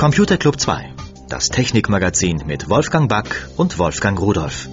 Computer Club 2, das Technikmagazin mit Wolfgang Back und Wolfgang Rudolph.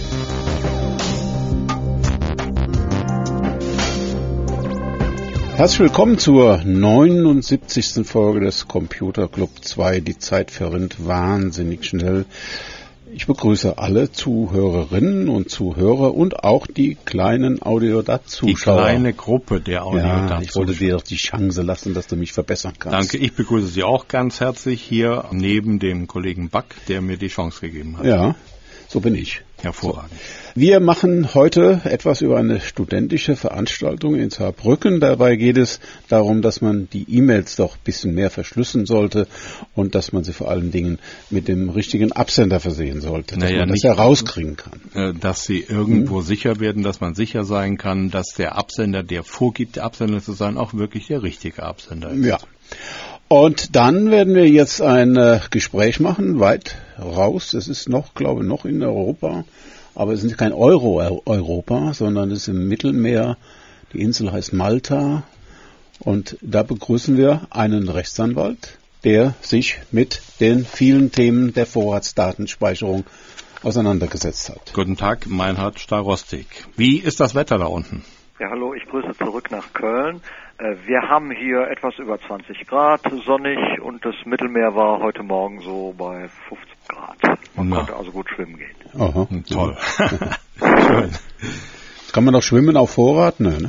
Herzlich willkommen zur 79. Folge des Computer Club 2. Die Zeit verrinnt wahnsinnig schnell. Ich begrüße alle Zuhörerinnen und Zuhörer und auch die kleinen Audiodat-Zuschauer. Die kleine Gruppe der Audiodat-Zuschauer. Ja, ich wollte dir doch die Chance lassen, dass du mich verbessern kannst. Danke, ich begrüße Sie auch ganz herzlich hier neben dem Kollegen Back, der mir die Chance gegeben hat. Ja, so bin ich. Hervorragend. Wir machen heute etwas über eine studentische Veranstaltung in Saarbrücken. Dabei geht es darum, dass man die E-Mails doch ein bisschen mehr verschlüsseln sollte und dass man sie vor allen Dingen mit dem richtigen Absender versehen sollte, dass man das herauskriegen kann. Dass sie irgendwo sicher werden, dass man sicher sein kann, dass der Absender, der vorgibt, der Absender zu sein, auch wirklich der richtige Absender ist. Ja. Und dann werden wir jetzt ein Gespräch machen, weit raus. Es ist noch in Europa. Aber es ist kein Europa, sondern es ist im Mittelmeer. Die Insel heißt Malta. Und da begrüßen wir einen Rechtsanwalt, der sich mit den vielen Themen der Vorratsdatenspeicherung auseinandergesetzt hat. Guten Tag, Meinhard Starostik. Wie ist das Wetter da unten? Ja, hallo, ich grüße zurück nach Köln. Wir haben hier etwas über 20 Grad, sonnig, und das Mittelmeer war heute Morgen so bei 15 Grad. Man konnte also gut schwimmen gehen. Aha, toll. Schön. Kann man doch schwimmen auf Vorrat? Ne?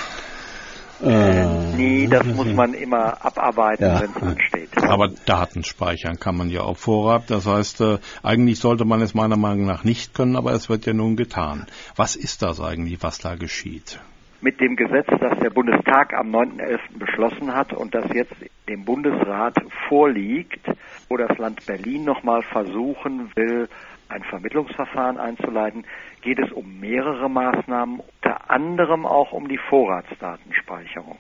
Nee, das muss man immer abarbeiten, wenn es ansteht. Aber Daten speichern kann man ja auf Vorrat. Das heißt, eigentlich sollte man es meiner Meinung nach nicht können, aber es wird ja nun getan. Was ist das eigentlich, was da geschieht? Mit dem Gesetz, das der Bundestag am 9.11. beschlossen hat und das jetzt dem Bundesrat vorliegt, wo das Land Berlin nochmal versuchen will, ein Vermittlungsverfahren einzuleiten, geht es um mehrere Maßnahmen, unter anderem auch um die Vorratsdatenspeicherung.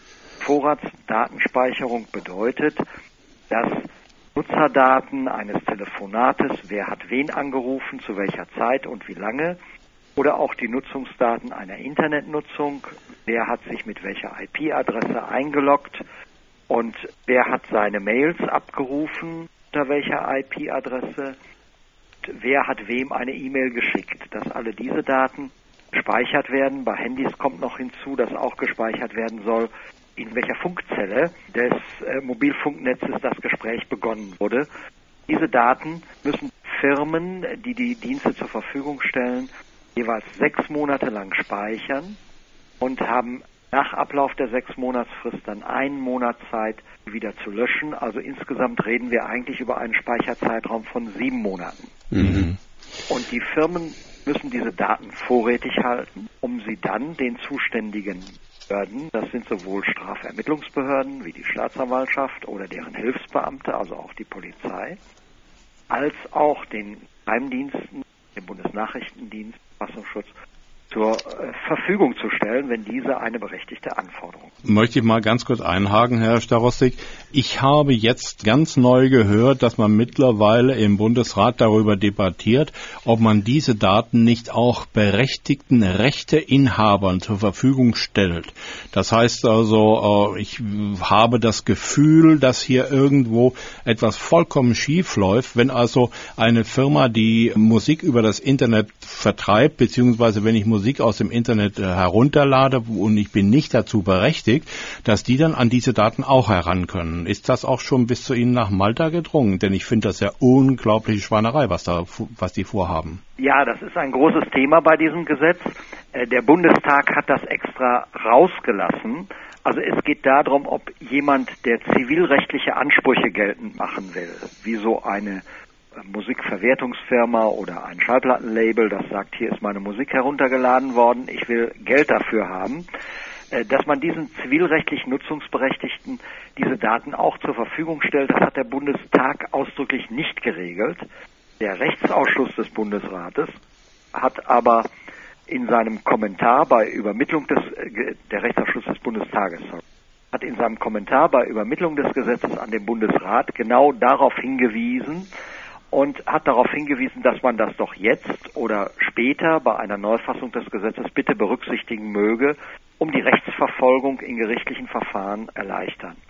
Vorratsdatenspeicherung bedeutet, dass Nutzerdaten eines Telefonates, wer hat wen angerufen, zu welcher Zeit und wie lange, oder auch die Nutzungsdaten einer Internetnutzung, wer hat sich mit welcher IP-Adresse eingeloggt und wer hat seine Mails abgerufen, unter welcher IP-Adresse, wer hat wem eine E-Mail geschickt, dass alle diese Daten gespeichert werden. Bei Handys kommt noch hinzu, dass auch gespeichert werden soll, in welcher Funkzelle des Mobilfunknetzes das Gespräch begonnen wurde. Diese Daten müssen Firmen, die die Dienste zur Verfügung stellen, jeweils 6 Monate lang speichern und haben nach Ablauf der 6-Monatsfrist dann 1 Monat Zeit, wieder zu löschen. Also insgesamt reden wir eigentlich über einen Speicherzeitraum von 7 Monaten. Mhm. Und die Firmen müssen diese Daten vorrätig halten, um sie dann den zuständigen Behörden, das sind sowohl Strafermittlungsbehörden wie die Staatsanwaltschaft oder deren Hilfsbeamte, also auch die Polizei, als auch den Geheimdiensten, dem Bundesnachrichtendienst, Verfassungsschutz, zur Verfügung zu stellen, wenn diese eine berechtigte Anforderung. Möchte ich mal ganz kurz einhaken, Herr Starostik. Ich habe jetzt ganz neu gehört, dass man mittlerweile im Bundesrat darüber debattiert, ob man diese Daten nicht auch berechtigten Rechteinhabern zur Verfügung stellt. Das heißt also, ich habe das Gefühl, dass hier irgendwo etwas vollkommen schief läuft, wenn also eine Firma, die Musik über das Internet vertreibt, beziehungsweise wenn ich Musik aus dem Internet herunterlade und ich bin nicht dazu berechtigt, dass die dann an diese Daten auch heran können. Ist das auch schon bis zu Ihnen nach Malta gedrungen? Denn ich finde das ja unglaubliche Schweinerei, was die vorhaben. Ja, das ist ein großes Thema bei diesem Gesetz. Der Bundestag hat das extra rausgelassen. Also es geht darum, ob jemand, der zivilrechtliche Ansprüche geltend machen will, wie so eine Musikverwertungsfirma oder ein Schallplattenlabel, das sagt, hier ist meine Musik heruntergeladen worden, ich will Geld dafür haben, dass man diesen zivilrechtlich Nutzungsberechtigten diese Daten auch zur Verfügung stellt. Das hat der Bundestag ausdrücklich nicht geregelt. Der Rechtsausschuss des Bundesrates hat aber in seinem Kommentar bei Übermittlung der Rechtsausschuss des Bundestages hat in seinem Kommentar bei Übermittlung des Gesetzes an den Bundesrat genau darauf hingewiesen, und hat darauf hingewiesen, dass man das doch jetzt oder später bei einer Neufassung des Gesetzes bitte berücksichtigen möge, um die Rechtsverfolgung in gerichtlichen Verfahren erleichtern.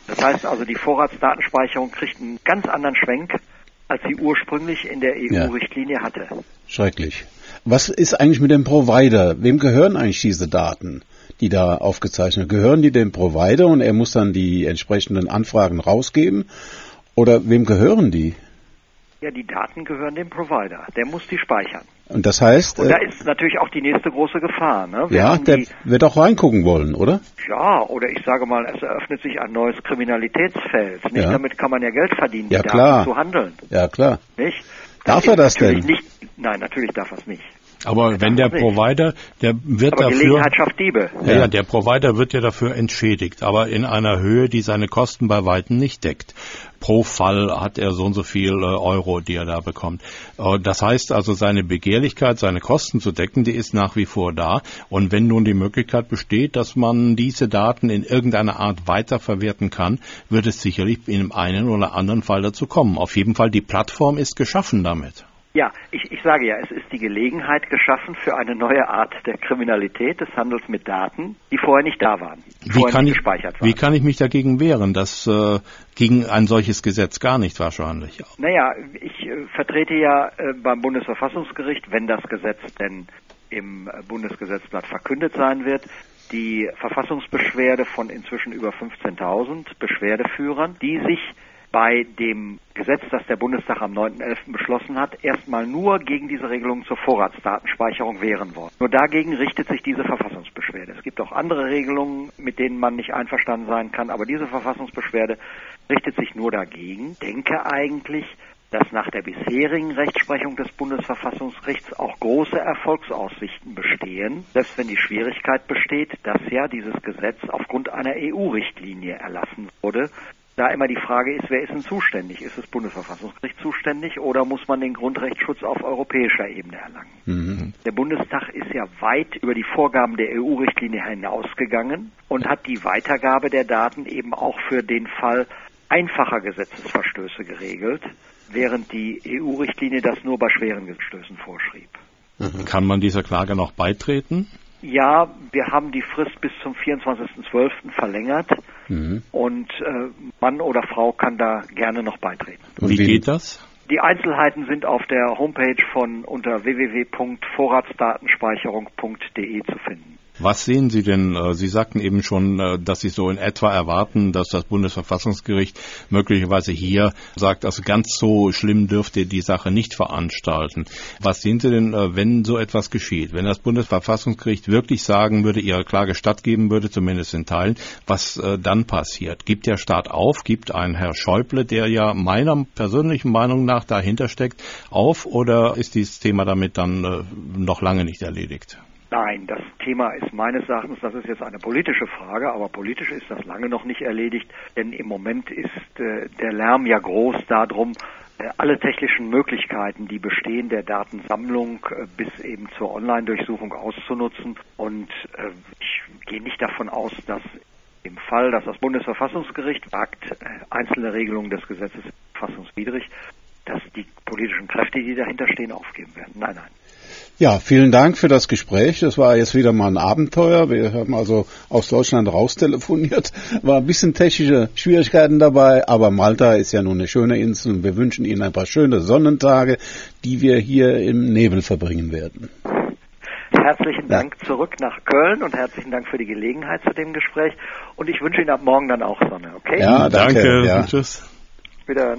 Das heißt also, die Vorratsdatenspeicherung kriegt einen ganz anderen Schwenk, als sie ursprünglich in der EU-Richtlinie hatte. Schrecklich. Was ist eigentlich mit dem Provider? Wem gehören eigentlich diese Daten, die da aufgezeichnet werden? Gehören die dem Provider und er muss dann die entsprechenden Anfragen rausgeben? Oder wem gehören die? Ja, die Daten gehören dem Provider. Der muss die speichern. Und das heißt... Und da ist natürlich auch die nächste große Gefahr. Ne? Der wird auch reingucken wollen, oder? Ja, oder ich sage mal, es eröffnet sich ein neues Kriminalitätsfeld. Nicht? Damit kann man ja Geld verdienen, die Daten zu handeln. Ja, klar. Nicht? Darf er das denn? Nein, natürlich darf er es nicht. Aber wenn der Provider, der wird aber dafür... Gelegenheit schafft Diebe. Ja, der Provider wird ja dafür entschädigt, aber in einer Höhe, die seine Kosten bei Weitem nicht deckt. Pro Fall hat er so und so viel Euro, die er da bekommt. Das heißt also, seine Begehrlichkeit, seine Kosten zu decken, die ist nach wie vor da. Und wenn nun die Möglichkeit besteht, dass man diese Daten in irgendeiner Art weiterverwerten kann, wird es sicherlich in einem oder anderen Fall dazu kommen. Auf jeden Fall, die Plattform ist geschaffen damit. Ja, ich sage ja, es ist die Gelegenheit geschaffen für eine neue Art der Kriminalität, des Handels mit Daten, die vorher nicht da waren, gespeichert waren. Wie kann ich mich dagegen wehren? Das gegen ein solches Gesetz gar nicht wahrscheinlich. Naja, ich vertrete ja beim Bundesverfassungsgericht, wenn das Gesetz denn im Bundesgesetzblatt verkündet sein wird, die Verfassungsbeschwerde von inzwischen über 15.000 Beschwerdeführern, die sich bei dem Gesetz, das der Bundestag am 9.11. beschlossen hat, erstmal nur gegen diese Regelung zur Vorratsdatenspeicherung wehren wollen. Nur dagegen richtet sich diese Verfassungsbeschwerde. Es gibt auch andere Regelungen, mit denen man nicht einverstanden sein kann, aber diese Verfassungsbeschwerde richtet sich nur dagegen. Ich denke eigentlich, dass nach der bisherigen Rechtsprechung des Bundesverfassungsgerichts auch große Erfolgsaussichten bestehen, selbst wenn die Schwierigkeit besteht, dass ja dieses Gesetz aufgrund einer EU-Richtlinie erlassen wurde. Da immer die Frage ist, wer ist denn zuständig? Ist das Bundesverfassungsgericht zuständig oder muss man den Grundrechtsschutz auf europäischer Ebene erlangen? Mhm. Der Bundestag ist ja weit über die Vorgaben der EU-Richtlinie hinausgegangen und hat die Weitergabe der Daten eben auch für den Fall einfacher Gesetzesverstöße geregelt, während die EU-Richtlinie das nur bei schweren Verstößen vorschrieb. Mhm. Kann man dieser Klage noch beitreten? Ja, wir haben die Frist bis zum 24.12. verlängert und Mann oder Frau kann da gerne noch beitreten. Und wie geht das? Die Einzelheiten sind auf der Homepage unter www.vorratsdatenspeicherung.de zu finden. Was sehen Sie denn? Sie sagten eben schon, dass Sie so in etwa erwarten, dass das Bundesverfassungsgericht möglicherweise hier sagt, also ganz so schlimm dürfte die Sache nicht veranstalten. Was sehen Sie denn, wenn so etwas geschieht? Wenn das Bundesverfassungsgericht wirklich sagen würde, Ihre Klage stattgeben würde, zumindest in Teilen, was dann passiert? Gibt der Staat auf? Gibt ein Herr Schäuble, der ja meiner persönlichen Meinung nach dahinter steckt, auf? Oder ist dieses Thema damit dann noch lange nicht erledigt? Nein, das Thema ist meines Erachtens, das ist jetzt eine politische Frage, aber politisch ist das lange noch nicht erledigt, denn im Moment ist der Lärm ja groß darum, alle technischen Möglichkeiten, die bestehen, der Datensammlung bis eben zur Online-Durchsuchung auszunutzen. Und ich gehe nicht davon aus, dass im Fall, dass das Bundesverfassungsgericht wagt, einzelne Regelungen des Gesetzes verfassungswidrig, dass die politischen Kräfte, die dahinter stehen, aufgeben werden. Nein, nein. Ja, vielen Dank für das Gespräch. Das war jetzt wieder mal ein Abenteuer. Wir haben also aus Deutschland raus telefoniert. War ein bisschen technische Schwierigkeiten dabei, aber Malta ist ja nun eine schöne Insel und wir wünschen Ihnen ein paar schöne Sonnentage, die wir hier im Nebel verbringen werden. Herzlichen Dank zurück nach Köln und herzlichen Dank für die Gelegenheit zu dem Gespräch. Und ich wünsche Ihnen ab morgen dann auch Sonne, okay? Ja, danke. Ja. Tschüss. Wiederhören.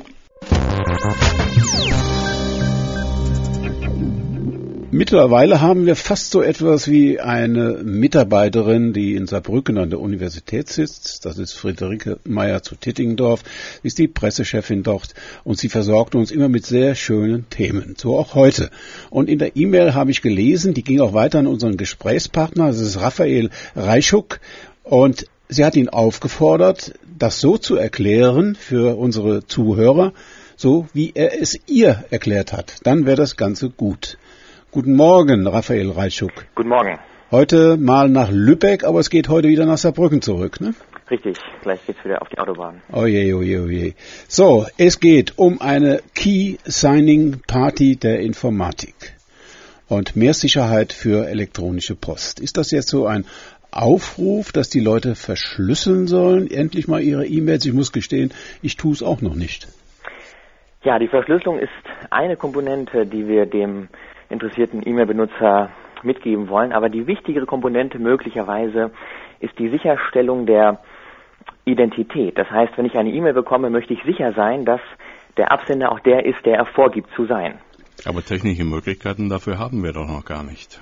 Mittlerweile haben wir fast so etwas wie eine Mitarbeiterin, die in Saarbrücken an der Universität sitzt. Das ist Friederike Meyer zu Tittingdorf, ist die Pressechefin dort und sie versorgt uns immer mit sehr schönen Themen, so auch heute. Und in der E-Mail habe ich gelesen, die ging auch weiter an unseren Gesprächspartner, das ist Raphael Reischuk, und sie hat ihn aufgefordert, das so zu erklären für unsere Zuhörer, so wie er es ihr erklärt hat. Dann wäre das Ganze gut. Guten Morgen, Raphael Reischuk. Guten Morgen. Heute mal nach Lübeck, aber es geht heute wieder nach Saarbrücken zurück, ne? Richtig, gleich geht's wieder auf die Autobahn. Oje, oje, oje. So, es geht um eine Key-Signing-Party der Informatik und mehr Sicherheit für elektronische Post. Ist das jetzt so ein Aufruf, dass die Leute verschlüsseln sollen, endlich mal ihre E-Mails. Ich muss gestehen, ich tue es auch noch nicht. Ja, die Verschlüsselung ist eine Komponente, die wir dem interessierten E-Mail-Benutzer mitgeben wollen. Aber die wichtigere Komponente möglicherweise ist die Sicherstellung der Identität. Das heißt, wenn ich eine E-Mail bekomme, möchte ich sicher sein, dass der Absender auch der ist, der er vorgibt zu sein. Aber technische Möglichkeiten dafür haben wir doch noch gar nicht.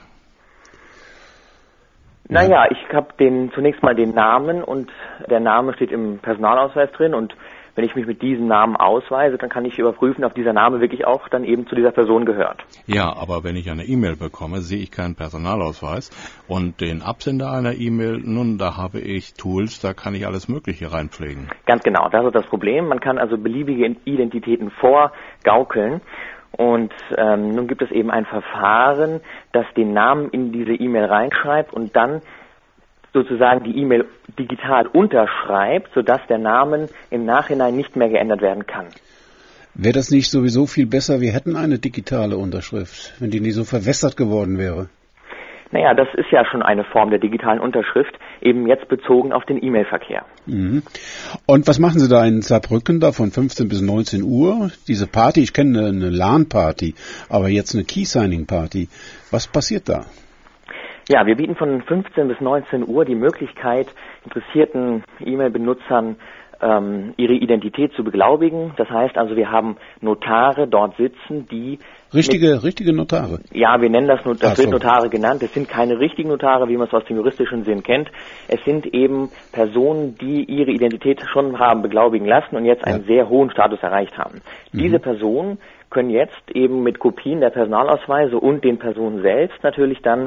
Naja, ich habe zunächst mal den Namen und der Name steht im Personalausweis drin und wenn ich mich mit diesem Namen ausweise, dann kann ich überprüfen, ob dieser Name wirklich auch dann eben zu dieser Person gehört. Ja, aber wenn ich eine E-Mail bekomme, sehe ich keinen Personalausweis und den Absender einer E-Mail, nun, da habe ich Tools, da kann ich alles Mögliche reinpflegen. Ganz genau, das ist das Problem. Man kann also beliebige Identitäten vorgaukeln. Und nun gibt es eben ein Verfahren, das den Namen in diese E-Mail reinschreibt und dann sozusagen die E-Mail digital unterschreibt, sodass der Name im Nachhinein nicht mehr geändert werden kann. Wäre das nicht sowieso viel besser, wir hätten eine digitale Unterschrift, wenn die nicht so verwässert geworden wäre? Naja, das ist ja schon eine Form der digitalen Unterschrift, eben jetzt bezogen auf den E-Mail-Verkehr. Mhm. Und was machen Sie da in Saarbrücken da von 15 bis 19 Uhr? Diese Party, ich kenne eine LAN-Party, aber jetzt eine Key-Signing-Party. Was passiert da? Ja, wir bieten von 15 bis 19 Uhr die Möglichkeit, interessierten E-Mail-Benutzern ihre Identität zu beglaubigen. Das heißt also, wir haben Notare dort sitzen, die... Richtige Notare? Ja, wir nennen das wird Notare genannt. Es sind keine richtigen Notare, wie man es aus dem juristischen Sinn kennt. Es sind eben Personen, die ihre Identität schon haben beglaubigen lassen und jetzt einen sehr hohen Status erreicht haben. Diese Personen können jetzt eben mit Kopien der Personalausweise und den Personen selbst natürlich dann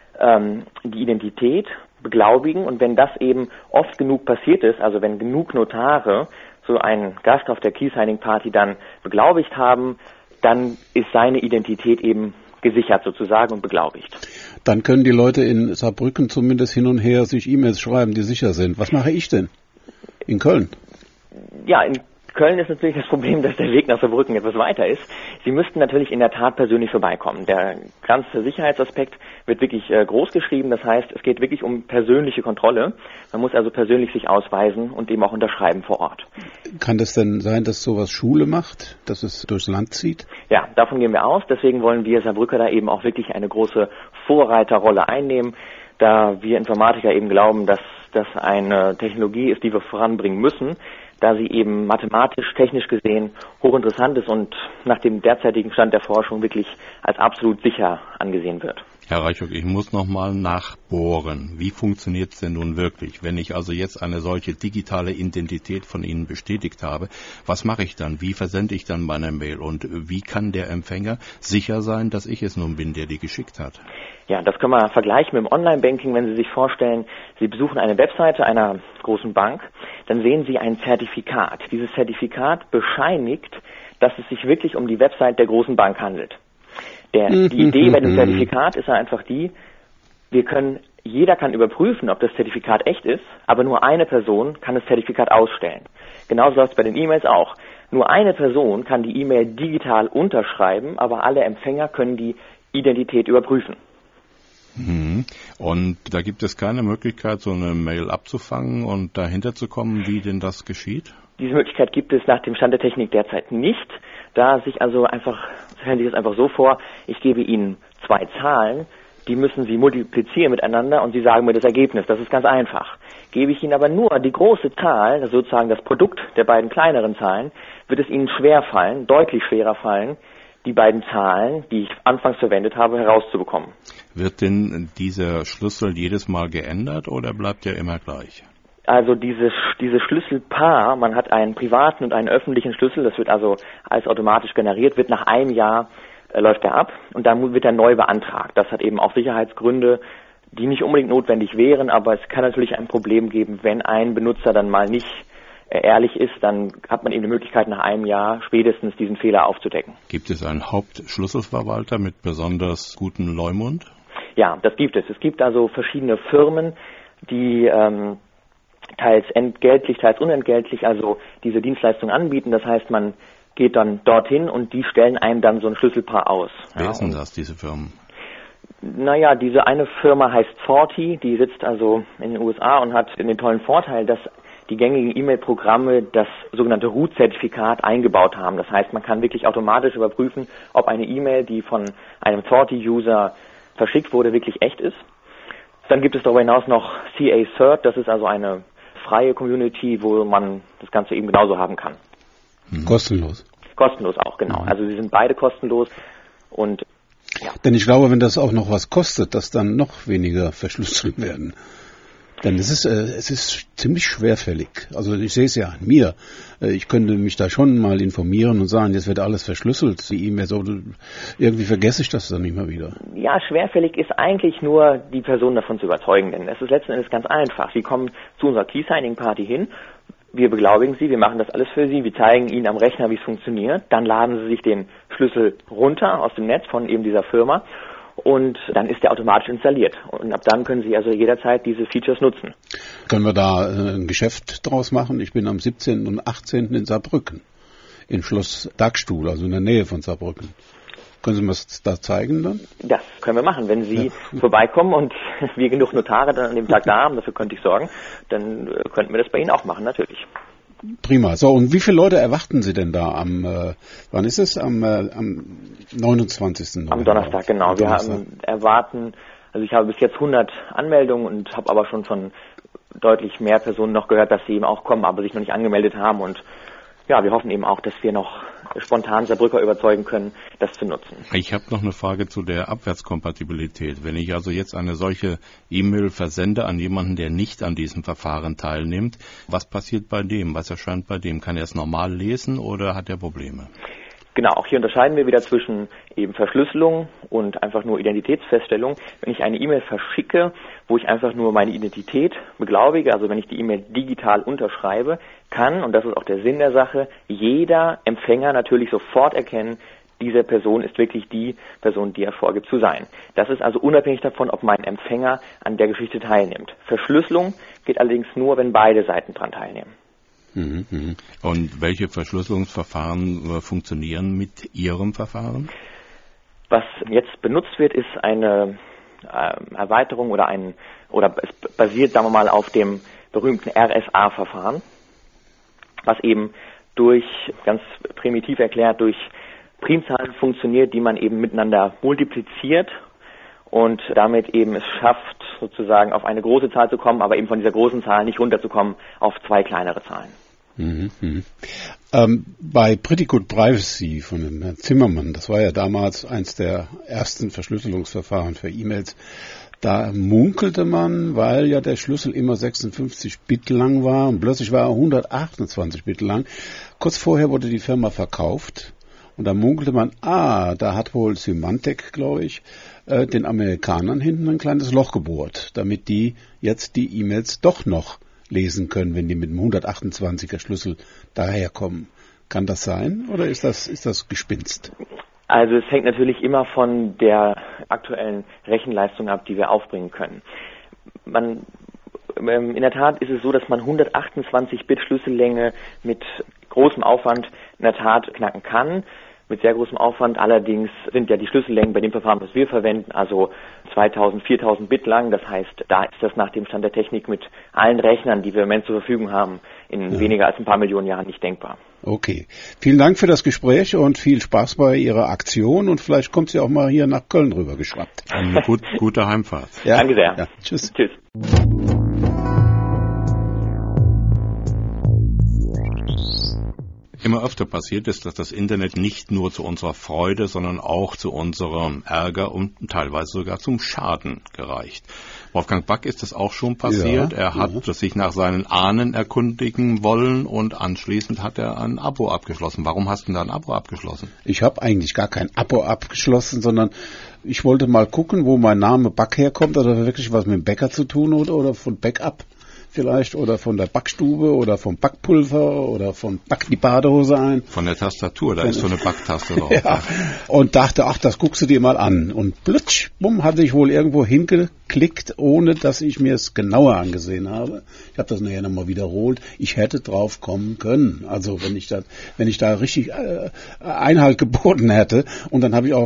die Identität beglaubigen und wenn das eben oft genug passiert ist, also wenn genug Notare so einen Gast auf der Key-Signing-Party dann beglaubigt haben, dann ist seine Identität eben gesichert sozusagen und beglaubigt. Dann können die Leute in Saarbrücken zumindest hin und her sich E-Mails schreiben, die sicher sind. Was mache ich denn in Köln? Ja, in Köln ist natürlich das Problem, dass der Weg nach Saarbrücken etwas weiter ist. Sie müssten natürlich in der Tat persönlich vorbeikommen. Der ganze Sicherheitsaspekt wird wirklich groß geschrieben. Das heißt, es geht wirklich um persönliche Kontrolle. Man muss also persönlich sich ausweisen und eben auch unterschreiben vor Ort. Kann das denn sein, dass sowas Schule macht, dass es durchs Land zieht? Ja, davon gehen wir aus. Deswegen wollen wir Saarbrücker da eben auch wirklich eine große Vorreiterrolle einnehmen, da wir Informatiker eben glauben, dass das eine Technologie ist, die wir voranbringen müssen, da sie eben mathematisch, technisch gesehen hochinteressant ist und nach dem derzeitigen Stand der Forschung wirklich als absolut sicher angesehen wird. Herr Reichhock, ich muss noch mal nachbohren. Wie funktioniert es denn nun wirklich? Wenn ich also jetzt eine solche digitale Identität von Ihnen bestätigt habe, was mache ich dann? Wie versende ich dann meine Mail? Und wie kann der Empfänger sicher sein, dass ich es nun bin, der die geschickt hat? Ja, das können wir vergleichen mit dem Online-Banking. Wenn Sie sich vorstellen, Sie besuchen eine Webseite einer großen Bank, dann sehen Sie ein Zertifikat. Dieses Zertifikat bescheinigt, dass es sich wirklich um die Website der großen Bank handelt. Die Idee bei dem Zertifikat ist einfach die, jeder kann überprüfen, ob das Zertifikat echt ist, aber nur eine Person kann das Zertifikat ausstellen. Genauso läuft es bei den E-Mails auch. Nur eine Person kann die E-Mail digital unterschreiben, aber alle Empfänger können die Identität überprüfen. Und da gibt es keine Möglichkeit, so eine Mail abzufangen und dahinter zu kommen, wie denn das geschieht? Diese Möglichkeit gibt es nach dem Stand der Technik derzeit nicht. Stellen Sie es einfach so vor, ich gebe Ihnen 2 Zahlen, die müssen Sie multiplizieren miteinander und Sie sagen mir das Ergebnis. Das ist ganz einfach. Gebe ich Ihnen aber nur die große Zahl, das sozusagen das Produkt der beiden kleineren Zahlen, wird es Ihnen schwer fallen, deutlich schwerer fallen, die beiden Zahlen, die ich anfangs verwendet habe, herauszubekommen. Wird denn dieser Schlüssel jedes Mal geändert oder bleibt er immer gleich? Also dieses Schlüsselpaar, man hat einen privaten und einen öffentlichen Schlüssel, das wird also alles automatisch generiert, wird nach einem Jahr läuft er ab und dann wird er neu beantragt. Das hat eben auch Sicherheitsgründe, die nicht unbedingt notwendig wären, aber es kann natürlich ein Problem geben, wenn ein Benutzer dann mal nicht ehrlich ist, dann hat man eben die Möglichkeit, nach einem Jahr spätestens diesen Fehler aufzudecken. Gibt es einen Hauptschlüsselverwalter mit besonders gutem Leumund? Ja, das gibt es. Es gibt also verschiedene Firmen, die teils entgeltlich, teils unentgeltlich, also diese Dienstleistung anbieten. Das heißt, man geht dann dorthin und die stellen einem dann so ein Schlüsselpaar aus. Wer ist denn das, diese Firmen? Naja, diese eine Firma heißt Forti, die sitzt also in den USA und hat den tollen Vorteil, dass die gängigen E-Mail-Programme das sogenannte Root-Zertifikat eingebaut haben. Das heißt, man kann wirklich automatisch überprüfen, ob eine E-Mail, die von einem Forti-User verschickt wurde, wirklich echt ist. Dann gibt es darüber hinaus noch CA Cert, das ist also eine freie Community, wo man das Ganze eben genauso haben kann. Kostenlos. Kostenlos auch, genau. Also sie sind beide kostenlos und ja. Denn ich glaube, wenn das auch noch was kostet, dass dann noch weniger verschlüsselt werden. Denn es ist ziemlich schwerfällig. Also ich sehe es ja an mir. Ich könnte mich da schon mal informieren und sagen, jetzt wird alles verschlüsselt, die E-Mail so, irgendwie vergesse ich das dann immer wieder. Ja, schwerfällig ist eigentlich nur, die Person davon zu überzeugen, denn es ist letzten Endes ganz einfach. Sie kommen zu unserer Key-Signing-Party hin, wir beglaubigen Sie, wir machen das alles für Sie, wir zeigen Ihnen am Rechner, wie es funktioniert, dann laden Sie sich den Schlüssel runter aus dem Netz von eben dieser Firma und dann ist der automatisch installiert. Und ab dann können Sie also jederzeit diese Features nutzen. Können wir da ein Geschäft draus machen? Ich bin am 17. und 18. in Saarbrücken, in Schloss Dagstuhl, also in der Nähe von Saarbrücken. Können Sie mir das da zeigen dann? Das können wir machen. Wenn Sie vorbeikommen und wir genug Notare dann an dem Tag da haben, dafür könnte ich sorgen, dann könnten wir das bei Ihnen auch machen, natürlich. Prima. So, und wie viele Leute erwarten Sie denn da wann ist es? Am 29. Am Donnerstag, genau. Wir erwarten, also ich habe bis jetzt 100 Anmeldungen und habe aber schon von deutlich mehr Personen noch gehört, dass sie eben auch kommen, aber sich noch nicht angemeldet haben und ja, wir hoffen eben auch, dass wir noch spontan Saarbrücker überzeugen können, das zu nutzen. Ich habe noch eine Frage zu der Abwärtskompatibilität. Wenn ich also jetzt eine solche E-Mail versende an jemanden, der nicht an diesem Verfahren teilnimmt, was passiert bei dem? Was erscheint bei dem? Kann er es normal lesen oder hat er Probleme? Genau, auch hier unterscheiden wir wieder zwischen eben Verschlüsselung und einfach nur Identitätsfeststellung. Wenn ich eine E-Mail verschicke, wo ich einfach nur meine Identität beglaubige, also wenn ich die E-Mail digital unterschreibe, kann, und das ist auch der Sinn der Sache, jeder Empfänger natürlich sofort erkennen, diese Person ist wirklich die Person, die er vorgibt zu sein. Das ist also unabhängig davon, ob mein Empfänger an der Geschichte teilnimmt. Verschlüsselung geht allerdings nur, wenn beide Seiten dran teilnehmen. Und welche Verschlüsselungsverfahren funktionieren mit Ihrem Verfahren? Was jetzt benutzt wird, ist eine Erweiterung oder es basiert, sagen wir mal, auf dem berühmten RSA-Verfahren, was eben ganz primitiv erklärt, durch Primzahlen funktioniert, die man eben miteinander multipliziert und damit eben es schafft, sozusagen auf eine große Zahl zu kommen, aber eben von dieser großen Zahl nicht runterzukommen auf zwei kleinere Zahlen. Bei Pretty Good Privacy von dem Herrn Zimmermann, das war ja damals eins der ersten Verschlüsselungsverfahren für E-Mails, da munkelte man, weil ja der Schlüssel immer 56 Bit lang war und plötzlich war er 128 Bit lang. Kurz vorher wurde die Firma verkauft und da munkelte man, da hat wohl Symantec, glaube ich, den Amerikanern hinten ein kleines Loch gebohrt, damit die jetzt die E-Mails doch noch lesen können, wenn die mit dem 128er Schlüssel daherkommen. Kann das sein oder ist das Gespinst? Also es hängt natürlich immer von der aktuellen Rechenleistung ab, die wir aufbringen können. In der Tat ist es so, dass man 128-Bit Schlüssellänge mit großem Aufwand in der Tat knacken kann. Mit sehr großem Aufwand. Allerdings sind ja die Schlüssellängen bei dem Verfahren, das wir verwenden, also 2000, 4000 Bit lang. Das heißt, da ist das nach dem Stand der Technik mit allen Rechnern, die wir im Moment zur Verfügung haben, in weniger als ein paar Millionen Jahren nicht denkbar. Okay. Vielen Dank für das Gespräch und viel Spaß bei Ihrer Aktion und vielleicht kommt sie auch mal hier nach Köln rüber geschwappt. Eine gute Heimfahrt. Ja. Danke sehr. Ja. Tschüss. Tschüss. Immer öfter passiert ist, dass das Internet nicht nur zu unserer Freude, sondern auch zu unserem Ärger und teilweise sogar zum Schaden gereicht. Wolfgang Back ist das auch schon passiert. Ja, er hat sich nach seinen Ahnen erkundigen wollen und anschließend hat er ein Abo abgeschlossen. Warum hast du denn da ein Abo abgeschlossen? Ich habe eigentlich gar kein Abo abgeschlossen, sondern ich wollte mal gucken, wo mein Name Back herkommt, oder wirklich was mit dem Bäcker zu tun hat oder von Backup. Vielleicht, oder von der Backstube, oder vom Backpulver, oder von Back die Badehose ein. Von der Tastatur, da ist so eine Backtaste drauf. Ja, und dachte, das guckst du dir mal an. Und plötzlich, bumm, hatte ich wohl irgendwo hingeklickt, ohne dass ich mir es genauer angesehen habe. Ich habe das nachher nochmal wiederholt. Ich hätte drauf kommen können. Also wenn ich da richtig Einhalt geboten hätte. Und dann habe ich auch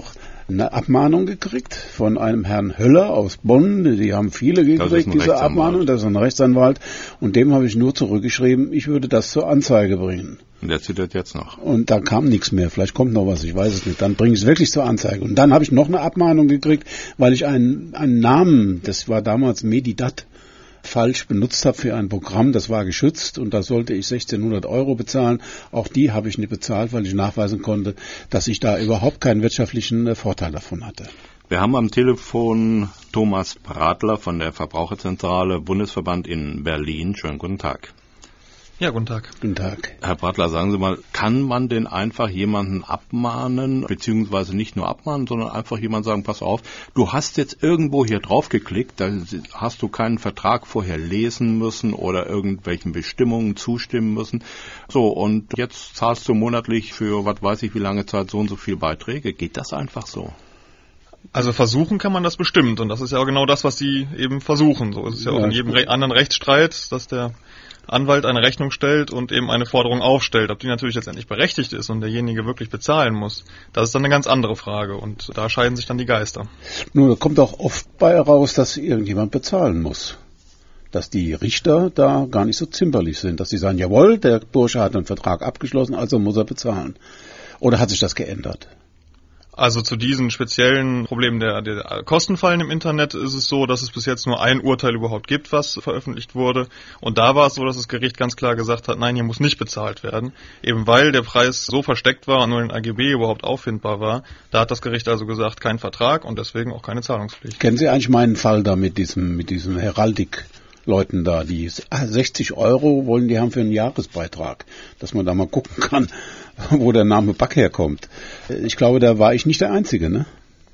eine Abmahnung gekriegt von einem Herrn Höller aus Bonn. Die haben viele gekriegt, diese Abmahnung. Das ist ein Rechtsanwalt. Und dem habe ich nur zurückgeschrieben, ich würde das zur Anzeige bringen. Und der zittert jetzt noch. Und da kam nichts mehr. Vielleicht kommt noch was, ich weiß es nicht. Dann bringe ich es wirklich zur Anzeige. Und dann habe ich noch eine Abmahnung gekriegt, weil ich einen Namen, das war damals Medidat, falsch benutzt habe für ein Programm. Das war geschützt und da sollte ich 1.600 € bezahlen. Auch die habe ich nicht bezahlt, weil ich nachweisen konnte, dass ich da überhaupt keinen wirtschaftlichen Vorteil davon hatte. Wir haben am Telefon Thomas Bratler von der Verbraucherzentrale Bundesverband in Berlin. Schönen guten Tag. Ja, guten Tag. Guten Tag. Herr Bratler, sagen Sie mal, kann man denn einfach jemanden abmahnen, beziehungsweise nicht nur abmahnen, sondern einfach jemand sagen, pass auf, du hast jetzt irgendwo hier drauf geklickt, da hast du keinen Vertrag vorher lesen müssen oder irgendwelchen Bestimmungen zustimmen müssen. So, und jetzt zahlst du monatlich für, was weiß ich, wie lange Zeit so und so viel Beiträge. Geht das einfach so? Also versuchen kann man das bestimmt und das ist ja auch genau das, was Sie eben versuchen. So ist es ja auch in jedem anderen Rechtsstreit, dass der Anwalt eine Rechnung stellt und eben eine Forderung aufstellt. Ob die natürlich letztendlich berechtigt ist und derjenige wirklich bezahlen muss, das ist dann eine ganz andere Frage und da scheiden sich dann die Geister. Nur da kommt auch oft bei raus, dass irgendjemand bezahlen muss. Dass die Richter da gar nicht so zimperlich sind, dass sie sagen, jawohl, der Bursche hat einen Vertrag abgeschlossen, also muss er bezahlen. Oder hat sich das geändert? Also zu diesen speziellen Problemen der Kostenfallen im Internet ist es so, dass es bis jetzt nur ein Urteil überhaupt gibt, was veröffentlicht wurde. Und da war es so, dass das Gericht ganz klar gesagt hat, nein, hier muss nicht bezahlt werden. Eben weil der Preis so versteckt war und nur in AGB überhaupt auffindbar war. Da hat das Gericht also gesagt, kein Vertrag und deswegen auch keine Zahlungspflicht. Kennen Sie eigentlich meinen Fall da mit diesem Heraldik-Leuten da, die 60 € wollen die haben für einen Jahresbeitrag, dass man da mal gucken kann, wo der Name Back herkommt. Ich glaube, da war ich nicht der Einzige, ne?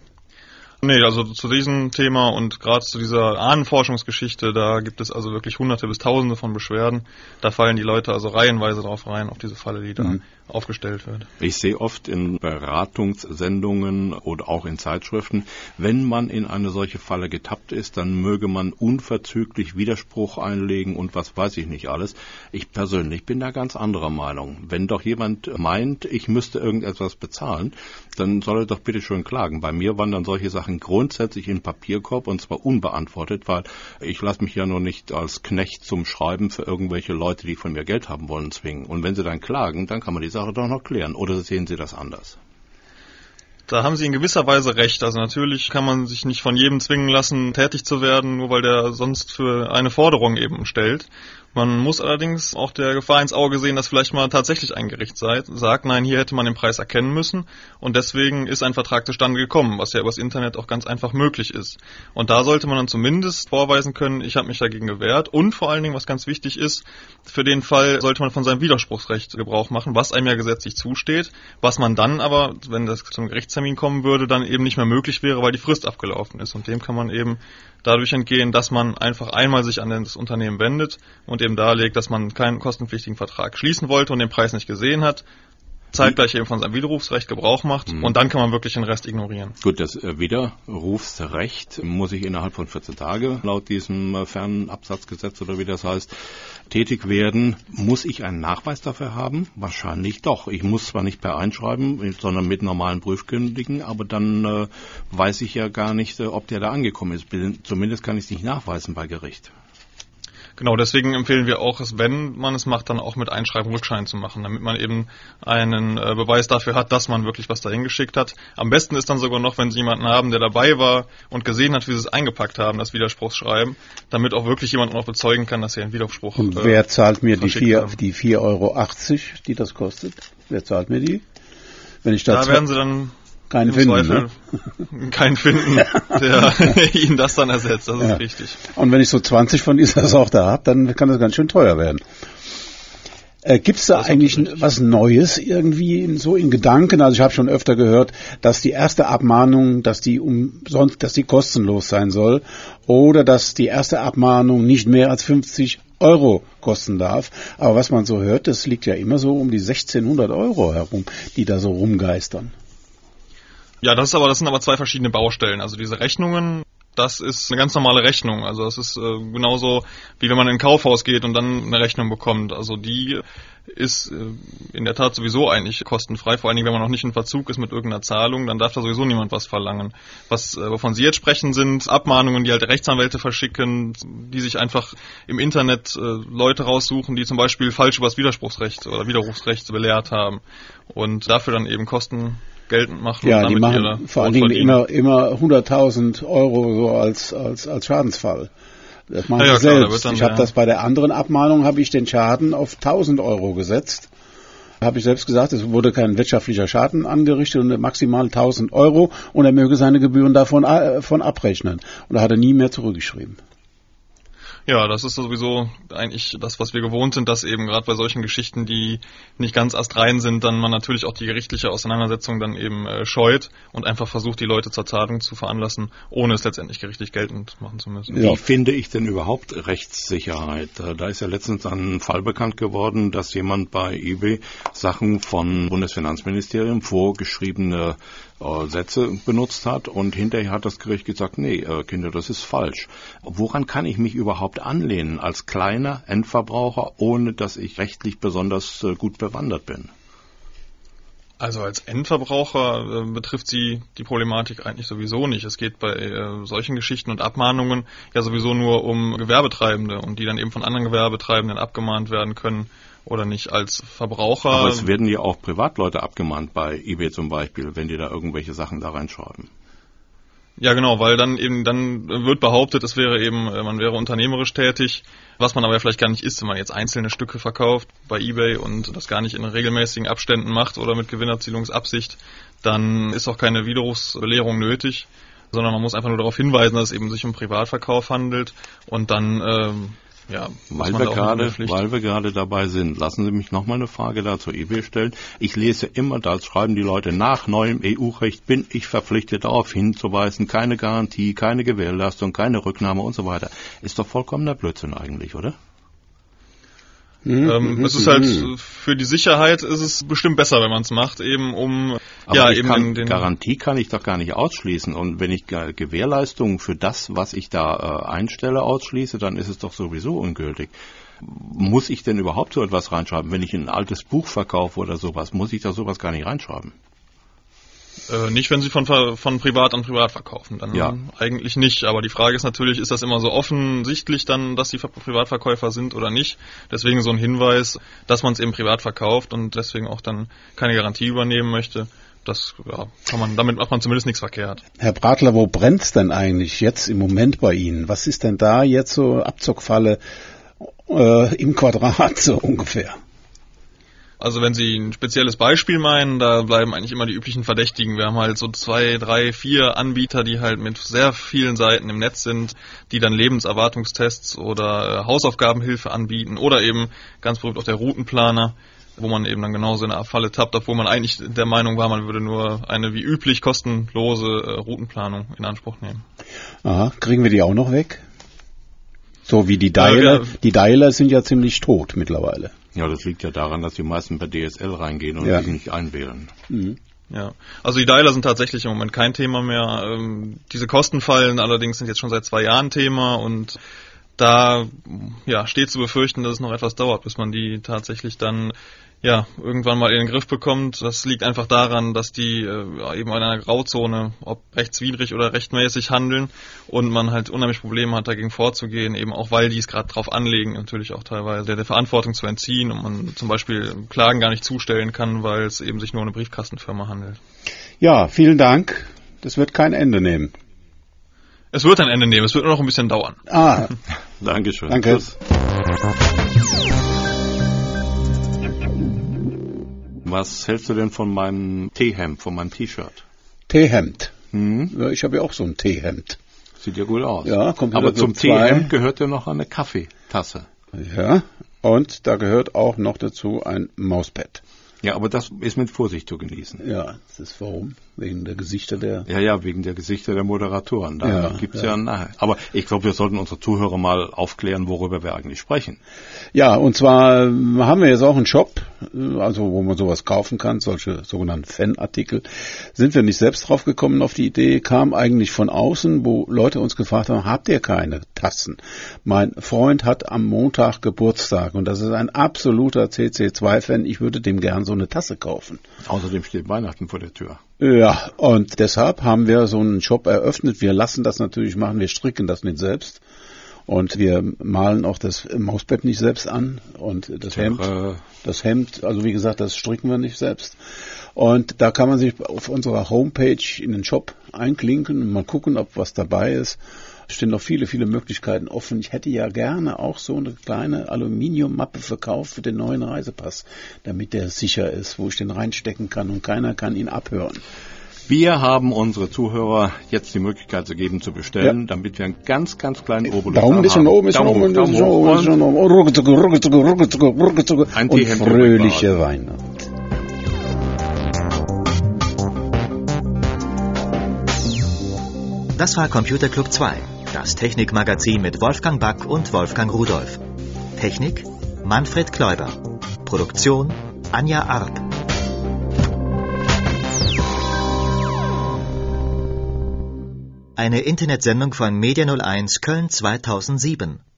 Nee, also zu diesem Thema und gerade zu dieser Ahnenforschungsgeschichte, da gibt es also wirklich Hunderte bis Tausende von Beschwerden. Da fallen die Leute also reihenweise drauf rein, auf diese Falle, die da aufgestellt wird. Ich sehe oft in Beratungssendungen oder auch in Zeitschriften, wenn man in eine solche Falle getappt ist, dann möge man unverzüglich Widerspruch einlegen und was weiß ich nicht alles. Ich persönlich bin da ganz anderer Meinung. Wenn doch jemand meint, ich müsste irgendetwas bezahlen, dann soll er doch bitte schön klagen. Bei mir wandern solche Sachen grundsätzlich in den Papierkorb und zwar unbeantwortet, weil ich lasse mich ja nur nicht als Knecht zum Schreiben für irgendwelche Leute, die von mir Geld haben wollen, zwingen. Und wenn sie dann klagen, dann kann man die Sache doch noch klären. Oder sehen Sie das anders? Da haben Sie in gewisser Weise recht. Also natürlich kann man sich nicht von jedem zwingen lassen, tätig zu werden, nur weil der sonst für eine Forderung eben stellt. Man muss allerdings auch der Gefahr ins Auge sehen, dass vielleicht mal tatsächlich ein Gericht sagt, nein, hier hätte man den Preis erkennen müssen und deswegen ist ein Vertrag zustande gekommen, was ja übers Internet auch ganz einfach möglich ist. Und da sollte man dann zumindest vorweisen können, ich habe mich dagegen gewehrt und vor allen Dingen, was ganz wichtig ist, für den Fall sollte man von seinem Widerspruchsrecht Gebrauch machen, was einem ja gesetzlich zusteht, was man dann aber, wenn das zum Gerichtstermin kommen würde, dann eben nicht mehr möglich wäre, weil die Frist abgelaufen ist und dem kann man eben dadurch entgehen, dass man einfach einmal sich an das Unternehmen wendet und eben darlegt, dass man keinen kostenpflichtigen Vertrag schließen wollte und den Preis nicht gesehen hat, zeitgleich eben von seinem Widerrufsrecht Gebrauch macht und dann kann man wirklich den Rest ignorieren. Gut, das Widerrufsrecht muss ich innerhalb von 14 Tagen laut diesem Fernabsatzgesetz oder wie das heißt tätig werden. Muss ich einen Nachweis dafür haben? Wahrscheinlich doch. Ich muss zwar nicht per Einschreiben, sondern mit normalen Prüfkündigen, aber dann weiß ich ja gar nicht, ob der da angekommen ist. Zumindest kann ich es nicht nachweisen bei Gericht. Genau, deswegen empfehlen wir auch, wenn man es macht, dann auch mit Einschreiben Rückschein zu machen, damit man eben einen Beweis dafür hat, dass man wirklich was dahin geschickt hat. Am besten ist dann sogar noch, wenn Sie jemanden haben, der dabei war und gesehen hat, wie Sie es eingepackt haben, das Widerspruchsschreiben, damit auch wirklich jemand noch bezeugen kann, dass Sie einen Widerspruch und wer zahlt mir die 4,80 €, die das kostet? Wer zahlt mir die? Wenn ich da werden Sie dann keinen finden, ne? Keinen finden, der Ihnen das dann ersetzt, das ist richtig. Und wenn ich so 20 von dieser Sorte habe, dann kann das ganz schön teuer werden. Gibt es da eigentlich was Neues irgendwie in Gedanken? Also ich habe schon öfter gehört, dass die erste Abmahnung, dass die kostenlos sein soll oder dass die erste Abmahnung nicht mehr als 50 € kosten darf. Aber was man so hört, das liegt ja immer so um die 1.600 € herum, die da so rumgeistern. Ja, das sind aber zwei verschiedene Baustellen. Also diese Rechnungen, das ist eine ganz normale Rechnung. Also es ist genauso, wie wenn man in ein Kaufhaus geht und dann eine Rechnung bekommt. Also die ist in der Tat sowieso eigentlich kostenfrei. Vor allen Dingen, wenn man noch nicht in Verzug ist mit irgendeiner Zahlung, dann darf da sowieso niemand was verlangen. Wovon Sie jetzt sprechen, sind Abmahnungen, die halt Rechtsanwälte verschicken, die sich einfach im Internet Leute raussuchen, die zum Beispiel falsch über das Widerspruchsrecht oder Widerrufsrecht belehrt haben und dafür dann eben Kosten geltend machen. Ja, und die damit machen vor allen Dingen immer 100.000 Euro so als Schadensfall. Das machen sie selbst. Ich habe das bei der anderen Abmahnung, habe ich den Schaden auf 1.000 Euro gesetzt. Da habe ich selbst gesagt, es wurde kein wirtschaftlicher Schaden angerichtet und maximal 1.000 Euro und er möge seine Gebühren davon abrechnen. Und da hat er nie mehr zurückgeschrieben. Ja, das ist sowieso eigentlich das, was wir gewohnt sind, dass eben gerade bei solchen Geschichten, die nicht ganz astrein sind, dann man natürlich auch die gerichtliche Auseinandersetzung dann eben scheut und einfach versucht, die Leute zur Zahlung zu veranlassen, ohne es letztendlich gerichtlich geltend machen zu müssen. Wie finde ich denn überhaupt Rechtssicherheit? Da ist ja letztens ein Fall bekannt geworden, dass jemand bei eBay Sachen von Bundesfinanzministerium vorgeschriebene Sätze benutzt hat und hinterher hat das Gericht gesagt, nee, Kinder, das ist falsch. Woran kann ich mich überhaupt anlehnen als kleiner Endverbraucher, ohne dass ich rechtlich besonders gut bewandert bin? Also als Endverbraucher betrifft Sie die Problematik eigentlich sowieso nicht. Es geht bei solchen Geschichten und Abmahnungen ja sowieso nur um Gewerbetreibende und die dann eben von anderen Gewerbetreibenden abgemahnt werden können oder nicht als Verbraucher. Aber es werden ja auch Privatleute abgemahnt bei eBay zum Beispiel, wenn die da irgendwelche Sachen da reinschreiben. Ja, genau, weil dann wird behauptet, man wäre unternehmerisch tätig, was man aber vielleicht gar nicht ist, wenn man jetzt einzelne Stücke verkauft bei eBay und das gar nicht in regelmäßigen Abständen macht oder mit Gewinnerzielungsabsicht, dann ist auch keine Widerrufsbelehrung nötig, sondern man muss einfach nur darauf hinweisen, dass es eben sich um Privatverkauf handelt und dann weil wir gerade dabei sind, lassen Sie mich nochmal eine Frage da zur eBay stellen. Ich lese immer, da schreiben die Leute, nach neuem EU-Recht bin ich verpflichtet, darauf hinzuweisen, keine Garantie, keine Gewährleistung, keine Rücknahme und so weiter. Ist doch vollkommener Blödsinn eigentlich, oder? Es ist halt, für die Sicherheit ist es bestimmt besser, wenn man es macht, eben um, Garantie kann ich doch gar nicht ausschließen und wenn ich Gewährleistung für das, was ich da einstelle, ausschließe, dann ist es doch sowieso ungültig. Muss ich denn überhaupt so etwas reinschreiben? Wenn ich ein altes Buch verkaufe oder sowas, muss ich da sowas gar nicht reinschreiben? Nicht, wenn Sie von Privat an Privat verkaufen, dann eigentlich nicht. Aber die Frage ist natürlich, ist das immer so offensichtlich dann, dass Sie Privatverkäufer sind oder nicht? Deswegen so ein Hinweis, dass man es eben privat verkauft und deswegen auch dann keine Garantie übernehmen möchte. Damit macht man zumindest nichts verkehrt. Herr Bratler, wo brennt's denn eigentlich jetzt im Moment bei Ihnen? Was ist denn da jetzt so Abzockfalle im Quadrat so ungefähr? Also wenn Sie ein spezielles Beispiel meinen, da bleiben eigentlich immer die üblichen Verdächtigen. Wir haben halt so 2, 3, 4 Anbieter, die halt mit sehr vielen Seiten im Netz sind, die dann Lebenserwartungstests oder Hausaufgabenhilfe anbieten oder eben ganz berühmt auch der Routenplaner, wo man eben dann genauso in eine Falle tappt, obwohl man eigentlich der Meinung war, man würde nur eine wie üblich kostenlose Routenplanung in Anspruch nehmen. Aha, kriegen wir die auch noch weg? So wie die Dialer. Die Dialer sind ja ziemlich tot mittlerweile. Ja, das liegt ja daran, dass die meisten per DSL reingehen und sich nicht einwählen. Mhm. Ja, also die Dialer sind tatsächlich im Moment kein Thema mehr. Diese Kostenfallen allerdings sind jetzt schon seit 2 Jahren Thema und da steht zu befürchten, dass es noch etwas dauert, bis man die tatsächlich dann irgendwann mal in den Griff bekommt. Das liegt einfach daran, dass die eben in einer Grauzone, ob rechtswidrig oder rechtmäßig handeln und man halt unheimlich Probleme hat, dagegen vorzugehen, eben auch weil die es gerade drauf anlegen, natürlich auch teilweise der Verantwortung zu entziehen und man zum Beispiel Klagen gar nicht zustellen kann, weil es eben sich nur um eine Briefkastenfirma handelt. Ja, vielen Dank. Das wird kein Ende nehmen. Es wird ein Ende nehmen, es wird nur noch ein bisschen dauern. Dankeschön. Danke. Tschüss. Was hältst du denn von meinem T-Hemd, von meinem T-Shirt? T-Hemd? Ja, ich habe ja auch so ein T-Hemd. Sieht ja gut aus. Ja, kommt aber zum T-Hemd gehört ja noch eine Kaffeetasse. Ja, und da gehört auch noch dazu ein Mauspad. Ja, aber das ist mit Vorsicht zu genießen. Ja, das ist warum? wegen der Gesichter der... Ja, wegen der Gesichter der Moderatoren. Da gibt's ja nachher. Aber ich glaube, wir sollten unsere Zuhörer mal aufklären, worüber wir eigentlich sprechen. Ja, und zwar haben wir jetzt auch einen Shop, also wo man sowas kaufen kann, solche sogenannten Fanartikel. Sind wir nicht selbst drauf gekommen auf die Idee, kam eigentlich von außen, wo Leute uns gefragt haben, habt ihr keine Tassen? Mein Freund hat am Montag Geburtstag und das ist ein absoluter CC2-Fan. Ich würde dem gern so eine Tasse kaufen. Außerdem steht Weihnachten vor der Tür. Ja, und deshalb haben wir so einen Shop eröffnet. Wir lassen das natürlich machen, wir stricken das nicht selbst. Und wir malen auch das Mausbett nicht selbst an und das Hemd, also wie gesagt, das stricken wir nicht selbst. Und da kann man sich auf unserer Homepage in den Shop einklinken und mal gucken, ob was dabei ist. Es stehen noch viele, viele Möglichkeiten offen. Ich hätte ja gerne auch so eine kleine Aluminiummappe verkauft für den neuen Reisepass, damit der sicher ist, wo ich den reinstecken kann und keiner kann ihn abhören. Wir haben unsere Zuhörer jetzt die Möglichkeit zu bestellen, damit wir einen ganz, ganz kleinen Obolus haben. Daumen bisschen oben, und fröhliche Weihnachten. Das war Computer Club 2, das Technikmagazin mit Wolfgang Back und Wolfgang Rudolph. Technik Manfred Kläuber. Produktion Anja Arp. Eine Internetsendung von Media 01 Köln 2007.